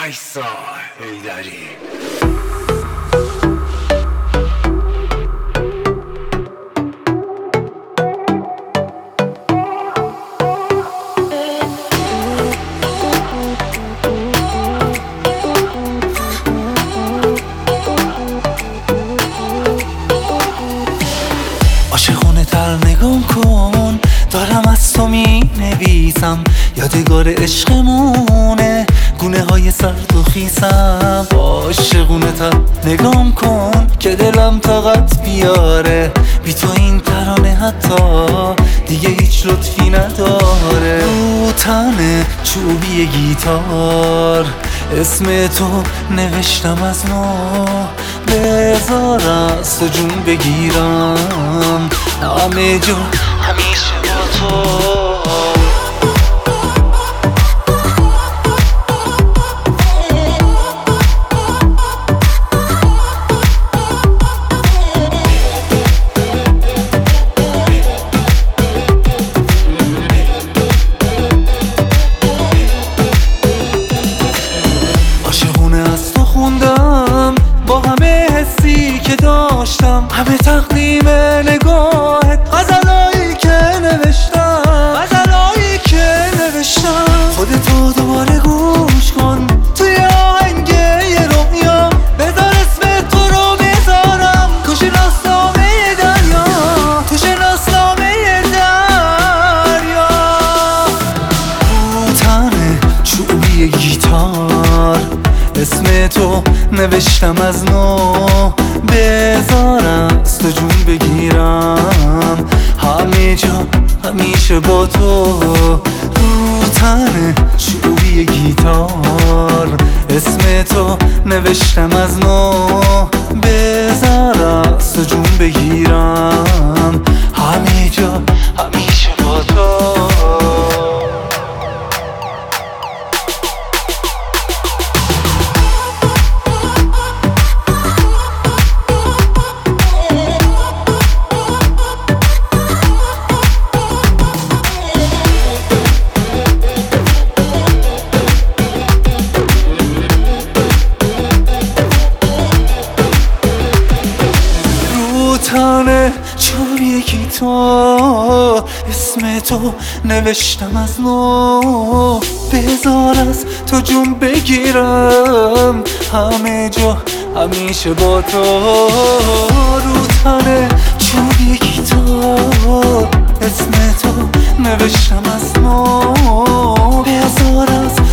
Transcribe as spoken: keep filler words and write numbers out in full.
وایسا هیدری. عاشقونه تر نگام کن، دارم از تو می نویسم، یادگار عشقمونه گونه های سرد و خیسم. عاشقونه تر نگام کن که دلم طاقت بیاره، بی تو این ترانه حتی دیگه هیچ لطفی نداره. رو تن چوبی گیتار اسم تو نوشتم از نو، بذار از تو جون بگیرم همه جا همیشه با تو. از تو خوندم با همه حسی که داشتم، همه تقدیم نگاهت، غزلایی که نوشتم، غزلایی که نوشتم. خودتو دوباره گوش کن توی آهنگ یه رویا، بذار اسم تو رو بذارم تو شناسنامه دریا، تو شناسنامه دریا. رو تن چوبی گیتار اسم تو نوشتم از نو، بذار از تو جون بگیرم همه جا همیشه با تو. رو تن چوبی گیتار اسم تو نوشتم از نو، بذار از تو جون بگیرم همه جا همیشه با تو. تن چوبی گیتار اسم تو نوشتم از نو، بذار از تو جون بگیرم همه جا همیشه با تو. رو تن چوبی گیتار اسم تو نوشتم از نو، بذار از